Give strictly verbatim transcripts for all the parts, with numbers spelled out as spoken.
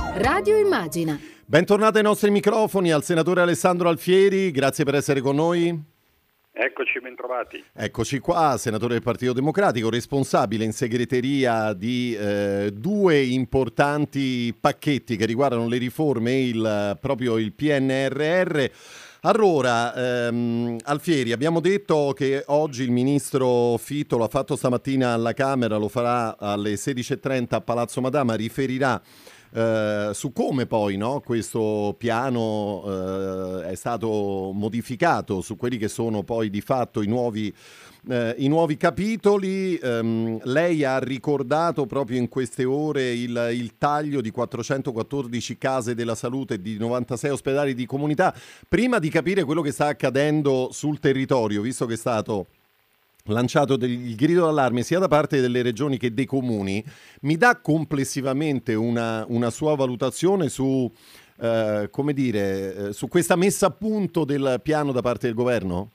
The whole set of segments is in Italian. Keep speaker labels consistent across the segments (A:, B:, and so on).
A: Radio Immagina.
B: Bentornati ai nostri microfoni, al senatore Alessandro Alfieri, grazie per essere con noi.
C: Eccoci, bentrovati.
B: Eccoci qua, senatore del Partito Democratico, responsabile in segreteria di eh, due importanti pacchetti che riguardano le riforme e il, proprio il P N R R. Allora, ehm, Alfieri, abbiamo detto che oggi il ministro Fitto lo ha fatto stamattina alla Camera, lo farà alle sedici e trenta a Palazzo Madama, riferirà Uh, su come poi no, questo piano uh, è stato modificato, su quelli che sono poi di fatto i nuovi, uh, i nuovi capitoli. Um, lei ha ricordato proprio in queste ore il, il taglio di quattrocentoquattordici case della salute e di novantasei ospedali di comunità. Prima di capire quello che sta accadendo sul territorio, visto che è stato lanciato del, il grido d'allarme sia da parte delle regioni che dei comuni, mi dà complessivamente una, una sua valutazione su, eh, come dire, eh, su questa messa a punto del piano da parte del governo?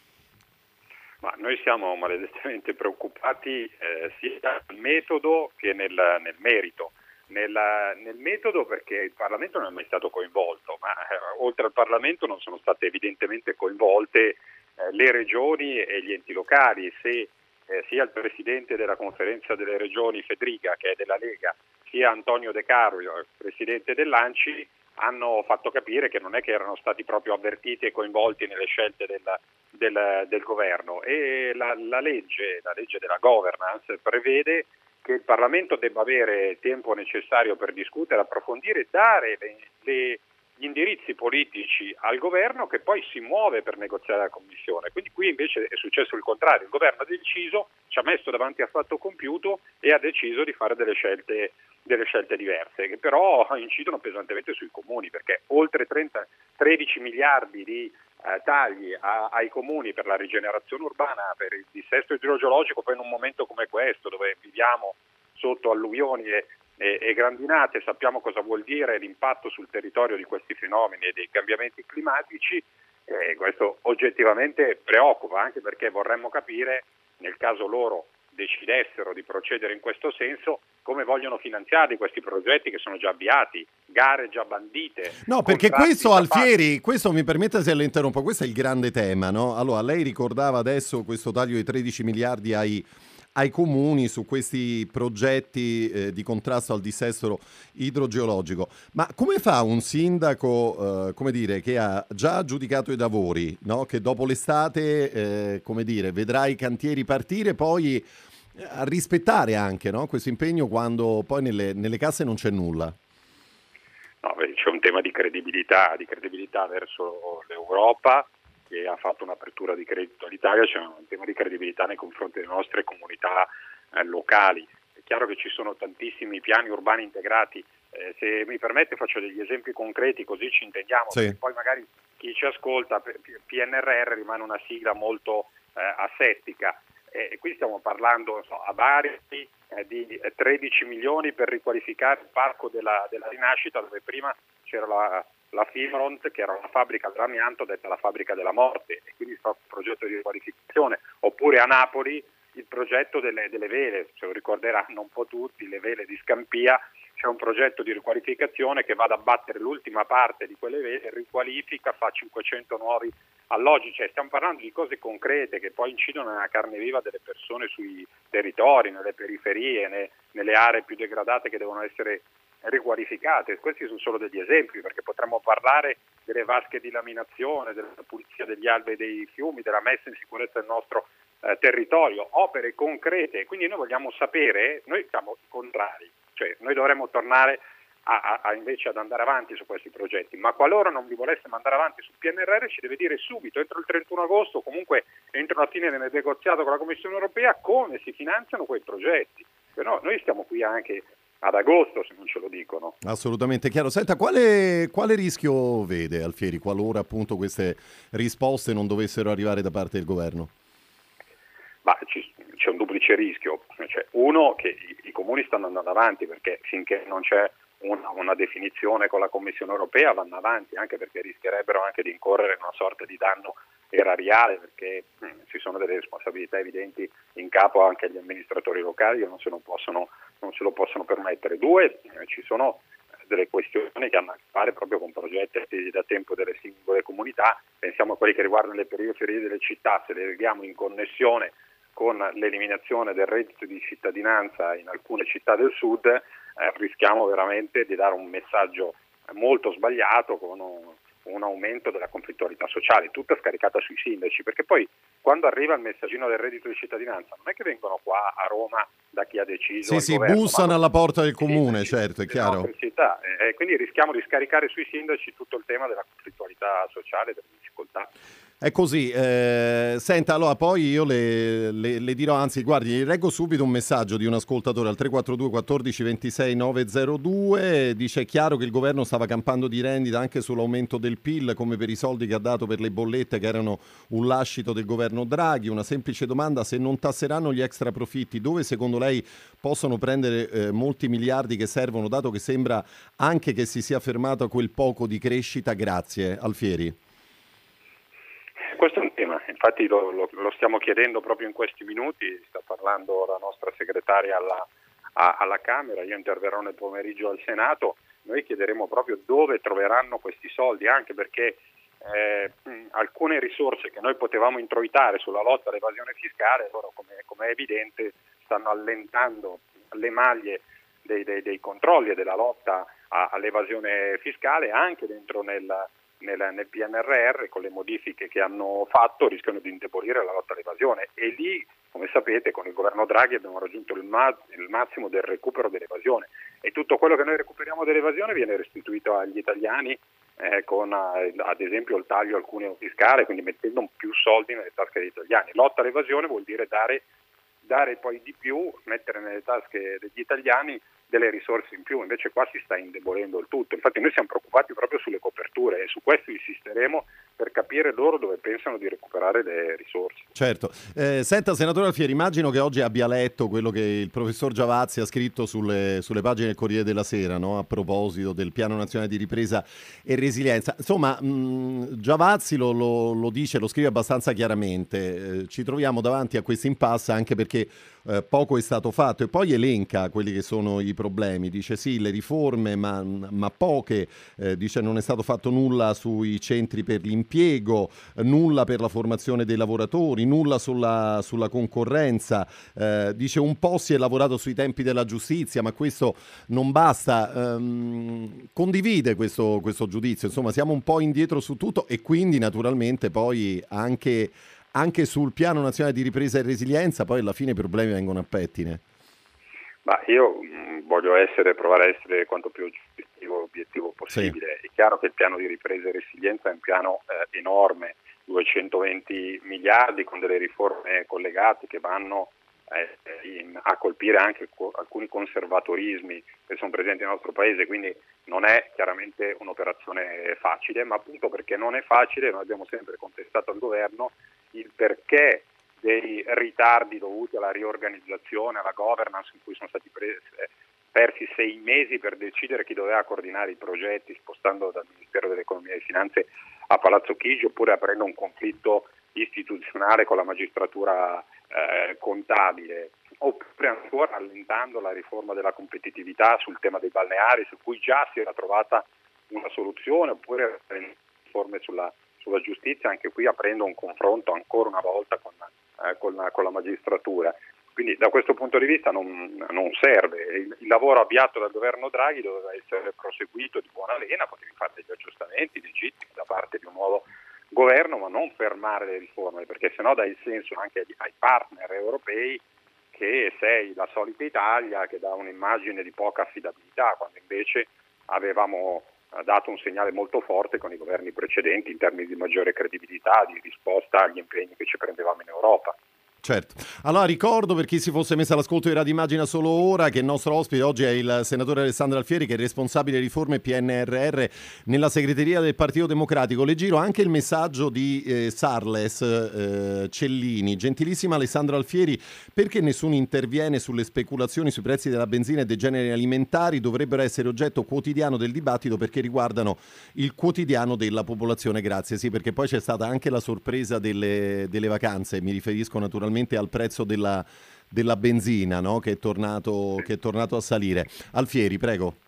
C: Ma noi siamo maledettamente preoccupati eh, sia nel metodo che nel, nel merito. Nella, nel metodo perché il Parlamento non è mai stato coinvolto, ma eh, oltre al Parlamento non sono state evidentemente coinvolte Eh, le regioni e gli enti locali. Se eh, sia il presidente della conferenza delle regioni Fedriga, che è della Lega, sia Antonio De Cario, il presidente dell'ANCI, hanno fatto capire che non è che erano stati proprio avvertiti e coinvolti nelle scelte del, del, del governo. E la, la legge, la legge della governance prevede che il Parlamento debba avere tempo necessario per discutere, approfondire e dare le, le gli indirizzi politici al governo, che poi si muove per negoziare la Commissione. Quindi qui invece è successo il contrario: il governo ha deciso, ci ha messo davanti a fatto compiuto e ha deciso di fare delle scelte, delle scelte diverse, che però incidono pesantemente sui comuni, perché oltre trenta, tredici miliardi di eh, tagli a, ai comuni per la rigenerazione urbana, per il dissesto idrogeologico, poi in un momento come questo dove viviamo sotto alluvioni e E, e grandinate, sappiamo cosa vuol dire l'impatto sul territorio di questi fenomeni e dei cambiamenti climatici, e questo oggettivamente preoccupa, anche perché vorremmo capire, nel caso loro decidessero di procedere in questo senso, come vogliono finanziarli questi progetti che sono già avviati, gare già bandite.
B: No, perché questo, Alfieri, questo mi permette se le interrompo, questo è il grande tema, no? Allora, lei ricordava adesso questo taglio di tredici miliardi ai ai comuni su questi progetti eh, di contrasto al dissesto idrogeologico. Ma come fa un sindaco, eh, come dire, che ha già aggiudicato i lavori, no? Che dopo l'estate, eh, come dire, vedrà i cantieri partire, poi eh, a rispettare anche, no? Questo impegno quando poi nelle, nelle casse non c'è nulla?
C: No, beh, c'è un tema di credibilità, di credibilità verso l'Europa, che ha fatto un'apertura di credito all'Italia. C'è un tema di credibilità nei confronti delle nostre comunità eh, locali. È chiaro che ci sono tantissimi piani urbani integrati. Eh, se mi permette faccio degli esempi concreti così ci intendiamo,
B: sì.
C: Perché poi magari chi ci ascolta, P N R R rimane una sigla molto eh, asettica. E qui stiamo parlando so, a Bari eh, di tredici milioni per riqualificare il parco della, della Rinascita, dove prima c'era la la Fimront, che era una fabbrica dell'amianto detta la fabbrica della morte, e quindi fa un progetto di riqualificazione. Oppure a Napoli il progetto delle, delle vele, se lo ricorderanno un po' tutti, le vele di Scampia. C'è un progetto di riqualificazione che va ad abbattere l'ultima parte di quelle vele, riqualifica, fa cinquecento nuovi alloggi. Cioè stiamo parlando di cose concrete che poi incidono nella carne viva delle persone sui territori, nelle periferie, ne, nelle aree più degradate che devono essere riqualificate. Questi sono solo degli esempi, perché potremmo parlare delle vasche di laminazione, della pulizia degli alvei e dei fiumi, della messa in sicurezza del nostro eh, territorio, opere concrete. Quindi noi vogliamo sapere, noi siamo contrari, cioè noi dovremmo tornare a, a, a invece ad andare avanti su questi progetti, ma qualora non li volessimo andare avanti sul P N R R ci deve dire subito, entro il trentuno agosto, comunque entro la fine del negoziato con la Commissione Europea, come si finanziano quei progetti. No, noi stiamo qui anche ad agosto, se non ce lo dicono.
B: Assolutamente chiaro. Senta, quale, quale rischio vede Alfieri qualora appunto queste risposte non dovessero arrivare da parte del governo?
C: Ma ci, c'è un duplice rischio. Cioè, uno, che i, i comuni stanno andando avanti, perché finché non c'è una, una definizione con la Commissione Europea vanno avanti, anche perché rischierebbero anche di incorrere in una sorta di danno erariale, perché mh, ci sono delle responsabilità evidenti in capo anche agli amministratori locali che non se, non possono, non se lo possono permettere. Due, eh, ci sono delle questioni che hanno a che fare proprio con progetti attesi da tempo delle singole comunità. Pensiamo a quelli che riguardano le periferie delle città, se le vediamo in connessione con l'eliminazione del reddito di cittadinanza in alcune città del sud, eh, rischiamo veramente di dare un messaggio molto sbagliato con un, un aumento della conflittualità sociale, tutta scaricata sui sindaci, perché poi quando arriva il messaggino del reddito di cittadinanza non è che vengono qua a Roma da chi ha deciso.
B: Sì, sì,
C: governo,
B: bussano alla porta del comune,
C: sindaci,
B: certo, è chiaro.
C: Città, e eh, quindi rischiamo di scaricare sui sindaci tutto il tema della conflittualità sociale, delle difficoltà.
B: È così, eh, senta, allora poi io le, le, le dirò, anzi guardi, leggo subito un messaggio di un ascoltatore al tre quattro due quattordici ventisei novecentodue, dice: è chiaro che il governo stava campando di rendita anche sull'aumento del P I L come per i soldi che ha dato per le bollette che erano un lascito del governo Draghi. Una semplice domanda: se non tasseranno gli extra profitti, dove secondo lei possono prendere eh, molti miliardi che servono, dato che sembra anche che si sia fermato a quel poco di crescita? Grazie. Alfieri.
C: Questo è un tema, infatti lo, lo, lo stiamo chiedendo proprio in questi minuti, sta parlando la nostra segretaria alla, a, alla Camera, io interverrò nel pomeriggio al Senato, noi chiederemo proprio dove troveranno questi soldi, anche perché eh, alcune risorse che noi potevamo introitare sulla lotta all'evasione fiscale, ora come, come è evidente stanno allentando le maglie dei, dei, dei controlli e della lotta a, all'evasione fiscale anche dentro nel Nel, nel P N R R, con le modifiche che hanno fatto, rischiano di indebolire la lotta all'evasione, e lì, come sapete, con il governo Draghi abbiamo raggiunto il, ma- il massimo del recupero dell'evasione, e tutto quello che noi recuperiamo dell'evasione viene restituito agli italiani eh, con eh, ad esempio il taglio al cuneo fiscale, quindi mettendo più soldi nelle tasche degli italiani. Lotta all'evasione vuol dire dare, dare poi di più, mettere nelle tasche degli italiani delle risorse in più, invece qua si sta indebolendo il tutto. Infatti noi siamo preoccupati proprio sulle coperture e su questo insisteremo per capire loro dove pensano di recuperare le risorse.
B: Certo. Eh, senta, senatore Alfieri, immagino che oggi abbia letto quello che il professor Giavazzi ha scritto sulle, sulle pagine del Corriere della Sera, no? A proposito del Piano Nazionale di Ripresa e Resilienza. Insomma, mh, Giavazzi lo, lo, lo dice, lo scrive abbastanza chiaramente. Eh, ci troviamo davanti a questa impasse anche perché eh, poco è stato fatto, e poi elenca quelli che sono i problemi. Dice sì, le riforme, ma, ma poche. Eh, dice non è stato fatto nulla sui centri per l'impiego, eh, nulla per la formazione dei lavoratori, nulla sulla, sulla concorrenza. Eh, dice un po' si è lavorato sui tempi della giustizia, ma questo non basta. Ehm, condivide questo, questo giudizio. Insomma, siamo un po' indietro su tutto, e quindi naturalmente poi anche, anche sul Piano Nazionale di Ripresa e Resilienza poi alla fine i problemi vengono a pettine.
C: Ma io mh, voglio essere, provare a essere quanto più obiettivo, obiettivo possibile. Sì. È chiaro che il piano di ripresa e resilienza è un piano eh, enorme, duecentoventi miliardi con delle riforme collegate che vanno eh, in, a colpire anche co- alcuni conservatorismi che sono presenti nel nostro paese, quindi non è chiaramente un'operazione facile, ma appunto perché non è facile noi abbiamo sempre contestato al governo il perché dei ritardi dovuti alla riorganizzazione, alla governance, in cui sono stati presi, persi sei mesi per decidere chi doveva coordinare i progetti, spostando dal Ministero dell'Economia e delle Finanze a Palazzo Chigi, oppure aprendo un conflitto istituzionale con la magistratura eh, contabile, oppure ancora allentando la riforma della competitività sul tema dei balneari, su cui già si era trovata una soluzione, oppure riforme sulla, sulla giustizia, anche qui aprendo un confronto ancora una volta con Eh, con, la, con la magistratura. Quindi da questo punto di vista non, non serve. Il, il lavoro avviato dal governo Draghi doveva essere proseguito di buona lena, potevi fare degli aggiustamenti legittimi da parte di un nuovo governo, ma non fermare le riforme, perché sennò dà il senso anche ai, ai partner europei che sei la solita Italia che dà un'immagine di poca affidabilità, quando invece avevamo dato un segnale molto forte con i governi precedenti in termini di maggiore credibilità, di risposta agli impegni che ci prendevamo in Europa.
B: Certo. Allora ricordo, per chi si fosse messo all'ascolto di Radio Immagina solo ora, che il nostro ospite oggi è il senatore Alessandro Alfieri, che è responsabile riforme P N R R nella segreteria del Partito Democratico. Le giro anche il messaggio di eh, Sarles eh, Cellini. Gentilissima Alessandro Alfieri, perché nessuno interviene sulle speculazioni sui prezzi della benzina e dei generi alimentari? Dovrebbero essere oggetto quotidiano del dibattito perché riguardano il quotidiano della popolazione. Grazie. Sì, perché poi c'è stata anche la sorpresa delle, delle vacanze. Mi riferisco naturalmente al prezzo della, della benzina, no? che, è tornato, che è tornato a salire. Alfieri, prego.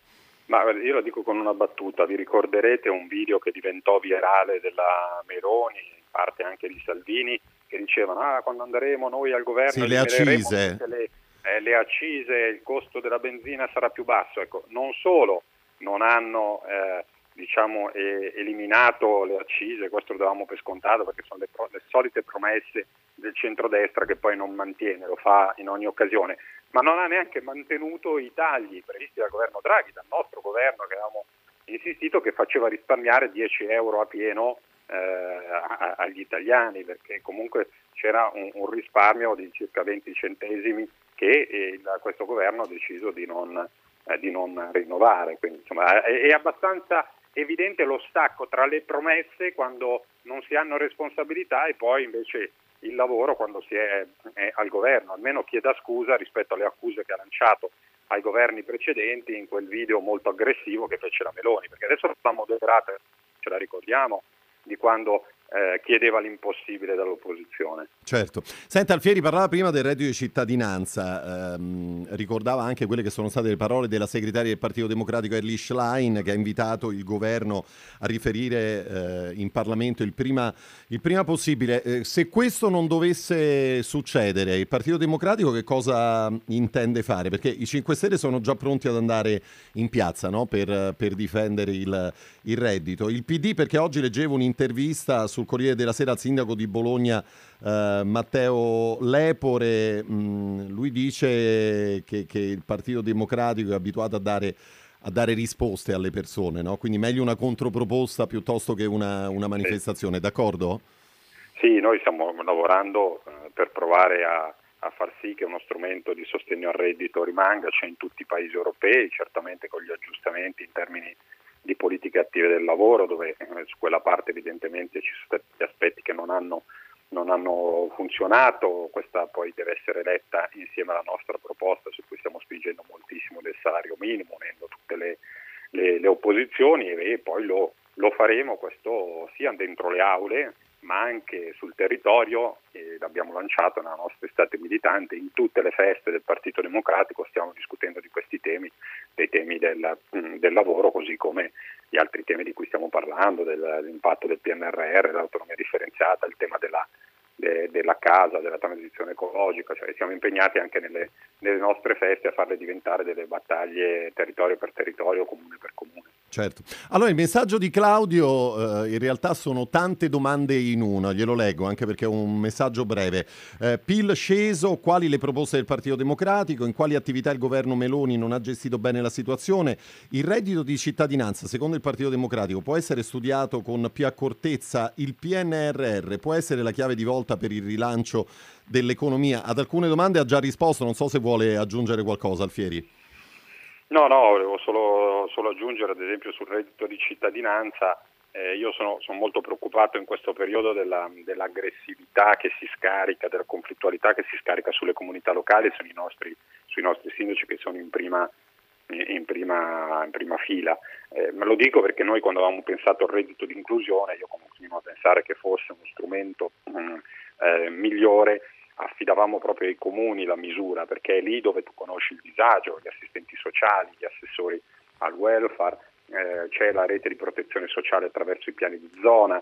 C: Ma io lo dico con una battuta, vi ricorderete un video che diventò virale della Meloni, in parte anche di Salvini, che dicevano ah, quando andremo noi al governo
B: sì, le
C: elimineremo
B: accise.
C: tutte le, eh, le accise, il costo della benzina sarà più basso. Ecco, non solo non hanno eh, diciamo, eh, eliminato le accise, questo lo davamo per scontato perché sono le, pro- le solite promesse del centrodestra che poi non mantiene, lo fa in ogni occasione, ma non ha neanche mantenuto i tagli previsti dal governo Draghi, dal nostro governo, che avevamo insistito, che faceva risparmiare dieci euro a pieno eh, a, agli italiani, perché comunque c'era un, un risparmio di circa venti centesimi che eh, il, questo governo ha deciso di non, eh, di non rinnovare. Quindi insomma è, è abbastanza evidente lo stacco tra le promesse quando non si hanno responsabilità e poi invece il lavoro quando si è, è al governo. Almeno chieda scusa rispetto alle accuse che ha lanciato ai governi precedenti in quel video molto aggressivo che fece la Meloni, perché adesso l'ha moderata, ce la ricordiamo, di quando eh, chiedeva l'impossibile dall'opposizione.
B: Certo. Senta, Alfieri parlava prima del reddito di cittadinanza, ehm, ricordava anche quelle che sono state le parole della segretaria del Partito Democratico Elly Schlein, che ha invitato il governo a riferire eh, in Parlamento il prima, il prima possibile. Eh, se questo non dovesse succedere, il Partito Democratico che cosa intende fare? Perché i cinque Stelle sono già pronti ad andare in piazza, no? per, per difendere il, il reddito. Il P D, perché oggi leggevo un'intervista sul Corriere della Sera al sindaco di Bologna, Uh, Matteo Lepore, mh, lui dice che, che il Partito Democratico è abituato a dare, a dare risposte alle persone, no? Quindi meglio una controproposta piuttosto che una, una manifestazione, d'accordo?
C: Sì, noi stiamo lavorando uh, per provare a, a far sì che uno strumento di sostegno al reddito rimanga, c'è in tutti i paesi europei, certamente con gli aggiustamenti in termini di politiche attive del lavoro, dove eh, su quella parte evidentemente ci sono stati aspetti che non hanno non hanno funzionato. Questa poi deve essere letta insieme alla nostra proposta su cui stiamo spingendo moltissimo del salario minimo, unendo tutte le, le, le opposizioni e, e poi lo, lo faremo questo sia dentro le aule ma anche sul territorio, e l'abbiamo lanciato nella nostra estate militante, in tutte le feste del Partito Democratico stiamo discutendo di questi temi, dei temi del, del lavoro, così come gli altri temi di cui stiamo parlando, del, dell'impatto del P N R R, dell'autonomia differenziata, il tema della, de, della casa, della transizione ecologica, cioè siamo impegnati anche nelle, nelle nostre feste a farle diventare delle battaglie territorio per territorio, comune per comune.
B: Certo. Allora, il messaggio di Claudio eh, in realtà sono tante domande in una, glielo leggo anche perché è un messaggio breve. Eh, P I L sceso, quali le proposte del Partito Democratico, in quali attività il governo Meloni non ha gestito bene la situazione, il reddito di cittadinanza secondo il Partito Democratico può essere studiato con più accortezza, il P N R R può essere la chiave di volta per il rilancio dell'economia. Ad alcune domande ha già risposto, non so se vuole aggiungere qualcosa, Alfieri.
C: No, no, volevo solo, solo aggiungere ad esempio sul reddito di cittadinanza, eh, io sono, sono molto preoccupato in questo periodo della, dell'aggressività che si scarica, della conflittualità che si scarica sulle comunità locali e sui nostri, sui nostri sindaci che sono in prima, in prima, in prima fila. Eh, me lo dico perché noi quando avevamo pensato al reddito di inclusione, io continuo a pensare che fosse uno strumento mh, eh, migliore, affidavamo proprio ai comuni la misura, perché è lì dove tu conosci il disagio, gli assistenti sociali, gli assessori al welfare, eh, c'è la rete di protezione sociale attraverso i piani di zona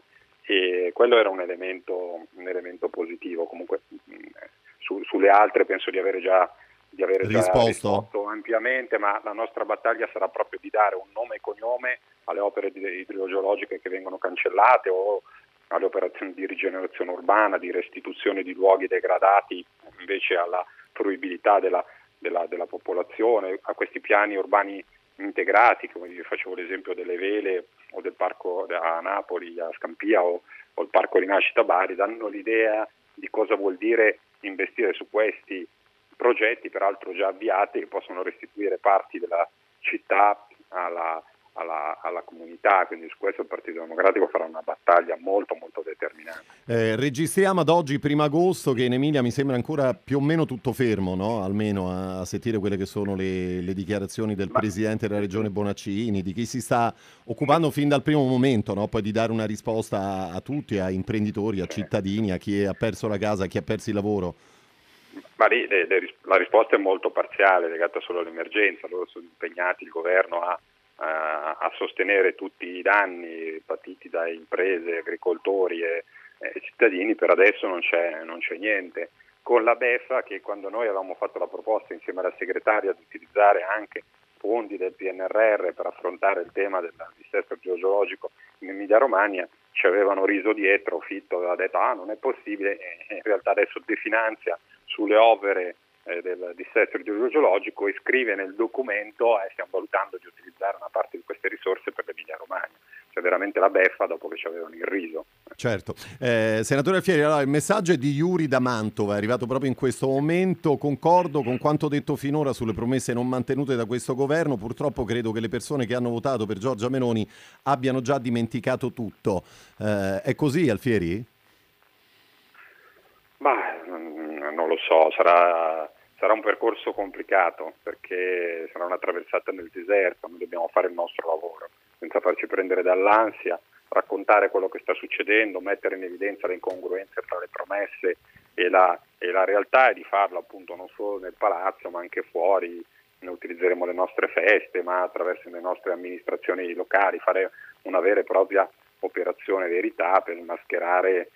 C: e quello era un elemento, un elemento positivo. Comunque mh, su, sulle altre penso di avere già, di avere già
B: risposto.
C: risposto ampiamente, ma la nostra battaglia sarà proprio di dare un nome e cognome alle opere idrogeologiche che vengono cancellate o alle operazioni di rigenerazione urbana, di restituzione di luoghi degradati invece alla fruibilità della, della, della popolazione, a questi piani urbani integrati, come vi facevo l'esempio delle Vele o del parco a Napoli, a Scampia o, o il parco Rinascita Bari, danno l'idea di cosa vuol dire investire su questi progetti, peraltro già avviati, che possono restituire parti della città alla Alla, alla comunità, quindi su questo il Partito Democratico farà una battaglia molto molto determinante.
B: Eh, registriamo ad oggi, primo agosto, che in Emilia mi sembra ancora più o meno tutto fermo, no? Almeno a, a sentire quelle che sono le, le dichiarazioni del Ma... Presidente della Regione Bonaccini, di chi si sta occupando fin dal primo momento, no? Poi di dare una risposta a, a tutti, a imprenditori, a cittadini, a chi ha perso la casa, a chi ha perso il lavoro.
C: Ma lì le, le, la risposta è molto parziale, legata solo all'emergenza. Loro sono impegnati, il governo, a a sostenere tutti i danni patiti da imprese, agricoltori e, e cittadini, per adesso non c'è, non c'è niente. Con la beffa, che quando noi avevamo fatto la proposta insieme alla segretaria di utilizzare anche fondi del P N R R per affrontare il tema del dissesto idrogeologico in Emilia Romagna, ci avevano riso dietro. Fitto aveva detto ah non è possibile, e in realtà adesso definanzia sulle opere eh, del dissesto idrogeologico e scrive nel documento e eh, stiamo valutando di utilizzare una parte di queste risorse per l'Emilia Romagna. Cioè veramente la beffa dopo che ci avevano il riso.
B: Certo. Eh, senatore Alfieri, allora, il messaggio è di Iuri da Mantova, è arrivato proprio in questo momento. Concordo con quanto detto finora sulle promesse non mantenute da questo governo. Purtroppo credo che le persone che hanno votato per Giorgia Meloni abbiano già dimenticato tutto. Eh, è così, Alfieri?
C: Ma non lo so, sarà, sarà un percorso complicato perché sarà una traversata nel deserto, noi dobbiamo fare il nostro lavoro senza farci prendere dall'ansia, raccontare quello che sta succedendo, mettere in evidenza le incongruenze tra le promesse e la, e la realtà, e di farlo appunto non solo nel palazzo ma anche fuori. Ne utilizzeremo le nostre feste, ma attraverso le nostre amministrazioni locali, fare una vera e propria operazione verità per mascherare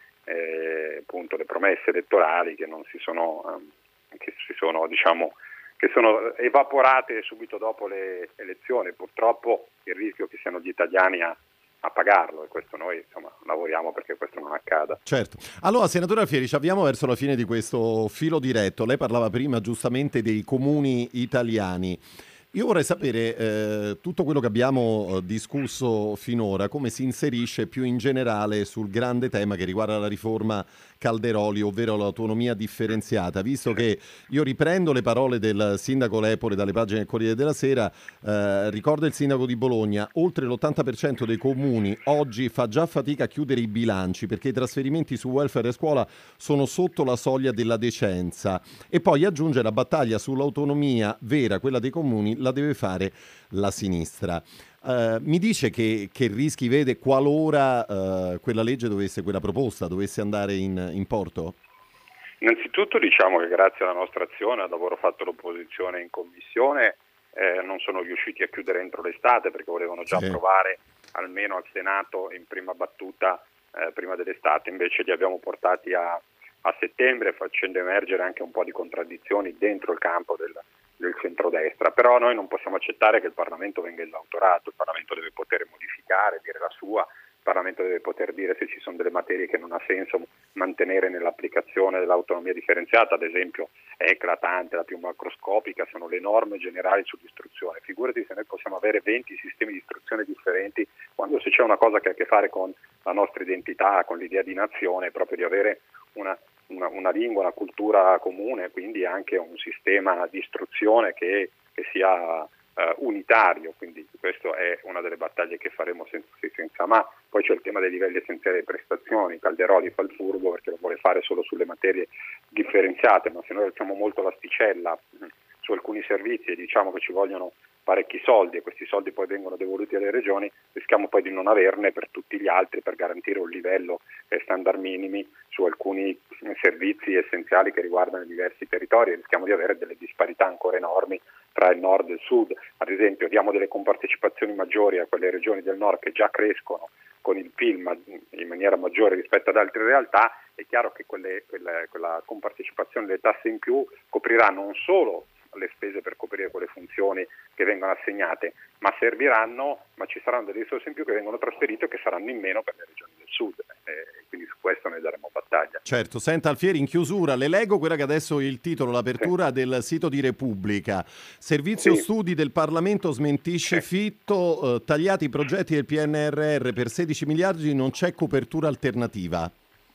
C: eh, appunto le promesse elettorali che non si sono, um, che si sono diciamo che sono evaporate subito dopo le elezioni. Purtroppo il rischio che siano gli italiani a, a pagarlo, e questo noi insomma lavoriamo perché questo non accada.
B: Certo. Allora, senatore Alfieri, ci avviamo verso la fine di questo filo diretto. Lei parlava prima giustamente dei comuni italiani. Io vorrei sapere eh, tutto quello che abbiamo eh, discusso finora, come si inserisce più in generale sul grande tema che riguarda la riforma Calderoli, ovvero l'autonomia differenziata, visto che io riprendo le parole del sindaco Lepore dalle pagine del Corriere della Sera, eh, ricorda il sindaco di Bologna, oltre l'ottanta per cento dei comuni oggi fa già fatica a chiudere i bilanci perché i trasferimenti su welfare e scuola sono sotto la soglia della decenza, e poi aggiunge la battaglia sull'autonomia vera, quella dei comuni, la deve fare la sinistra. Uh, mi dice che, che rischi vede qualora uh, quella legge dovesse, quella proposta dovesse andare in, in porto?
C: Innanzitutto diciamo che grazie alla nostra azione, al lavoro fatto l'opposizione in commissione, eh, non sono riusciti a chiudere entro l'estate perché volevano già
B: Sì.
C: approvare almeno al Senato in prima battuta eh, prima dell'estate, invece li abbiamo portati a, a settembre, facendo emergere anche un po' di contraddizioni dentro il campo del del centrodestra. Però noi non possiamo accettare che il Parlamento venga esautorato, il Parlamento deve poter modificare, dire la sua, il Parlamento deve poter dire se ci sono delle materie che non ha senso mantenere nell'applicazione dell'autonomia differenziata. Ad esempio è eclatante, la più macroscopica sono le norme generali sull'istruzione. Figurati se noi possiamo avere venti sistemi di istruzione differenti, quando se c'è una cosa che ha a che fare con la nostra identità, con l'idea di nazione, proprio di avere una Una, una lingua, una cultura comune, quindi anche un sistema di istruzione che, che sia uh, unitario. Quindi questa è una delle battaglie che faremo senza, senza ma. Poi c'è il tema dei livelli essenziali delle prestazioni. Calderoli fa il furbo perché lo vuole fare solo sulle materie differenziate, ma se noi alziamo molto l'asticella mh, su alcuni servizi e diciamo che ci vogliono parecchi soldi e questi soldi poi vengono devoluti alle regioni, rischiamo poi di non averne per tutti gli altri per garantire un livello eh, standard minimi su alcuni eh, servizi essenziali che riguardano i diversi territori, e rischiamo di avere delle disparità ancora enormi tra il nord e il sud. Ad esempio diamo delle compartecipazioni maggiori a quelle regioni del nord che già crescono con il P I L ma in maniera maggiore rispetto ad altre realtà. È chiaro che quelle, quelle, quella compartecipazione, le tasse in più coprirà non solo le spese per coprire quelle funzioni che vengono assegnate, ma serviranno, ma ci saranno delle risorse in più che vengono trasferite e che saranno in meno per le regioni del sud, e quindi su questo noi daremo battaglia.
B: Certo. Senta Alfieri, in chiusura le leggo quella che adesso è il titolo, l'apertura sì. del sito di Repubblica. Servizio sì. Studi del Parlamento smentisce sì. Fitto, eh, tagliati i progetti del P N R R per sedici miliardi, non c'è copertura alternativa.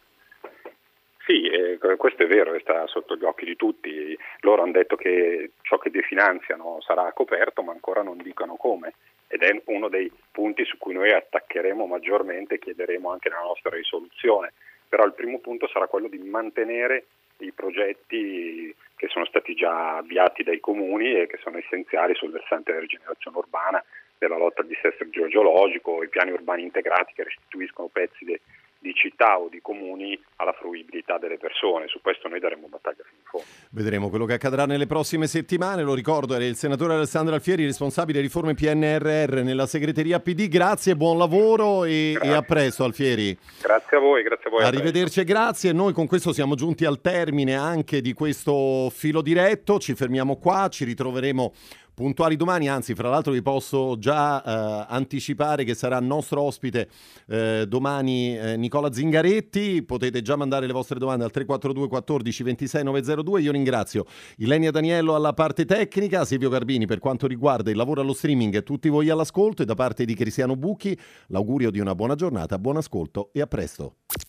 C: Sì, eh, questo è vero, sta sotto gli occhi di tutti. Loro hanno detto che ciò che definanziano sarà coperto, ma ancora non dicono come. Ed è uno dei punti su cui noi attaccheremo maggiormente e chiederemo anche nella nostra risoluzione. Però il primo punto sarà quello di mantenere i progetti che sono stati già avviati dai comuni e che sono essenziali sul versante della rigenerazione urbana, della lotta al dissesto idrogeologico, i piani urbani integrati che restituiscono pezzi de- di città o di comuni alla fruibilità delle persone. Su questo noi daremo battaglia fino in fondo.
B: Vedremo quello che accadrà nelle prossime settimane. Lo ricordo, era il senatore Alessandro Alfieri, responsabile riforme P N R R nella segreteria P D. Grazie, buon lavoro e, e a presto, Alfieri.
C: Grazie a voi, grazie a voi.
B: Arrivederci e grazie. Noi con questo siamo giunti al termine anche di questo filo diretto. Ci fermiamo qua, ci ritroveremo puntuali domani, anzi fra l'altro vi posso già eh, anticipare che sarà nostro ospite eh, domani eh, Nicola Zingaretti. Potete già mandare le vostre domande al tre quattro due quattordici ventisei novecentodue. Io ringrazio Ilenia Daniello alla parte tecnica, Silvio Garbini per quanto riguarda il lavoro allo streaming e tutti voi all'ascolto, e da parte di Cristiano Bucchi l'augurio di una buona giornata, buon ascolto e a presto.